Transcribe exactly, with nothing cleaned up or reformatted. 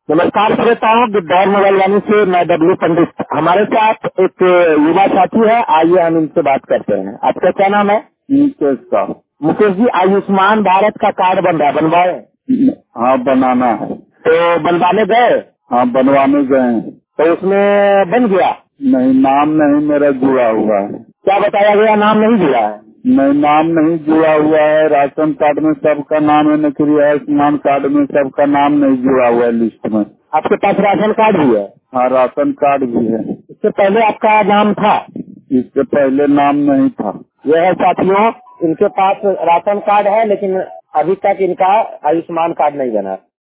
नमस्कार श्रोता हूँ गिद्धौर मोबाइल से मैं डब्ल्यू पंडित। हमारे साथ एक युवा साथी है, आइए हम इनसे बात करते हैं। आपका क्या नाम है? मुकेश का। मुकेश जी, आयुष्मान भारत का कार्ड बन रहा है, बनवाए? हाँ बनाना है। तो बनवाने गए? हाँ बनवाने गए हैं। तो उसमें बन गया? नहीं, नाम नहीं मेरा जुड़ा हुआ है। क्या बताया गया, नाम नहीं जुड़ा है? नहीं, नाम नहीं जुड़ा हुआ है। राशन कार्ड में सबका नाम है, लेकिन आयुष्मान कार्ड में सबका नाम नहीं जुड़ा हुआ है लिस्ट में। आपके पास राशन कार्ड भी है? हाँ राशन कार्ड भी है। इससे पहले आपका नाम था? इससे पहले नाम नहीं था। यह है साथियों, इनके पास राशन कार्ड है लेकिन अभी तक इनका आयुष्मान कार्ड नहीं बना।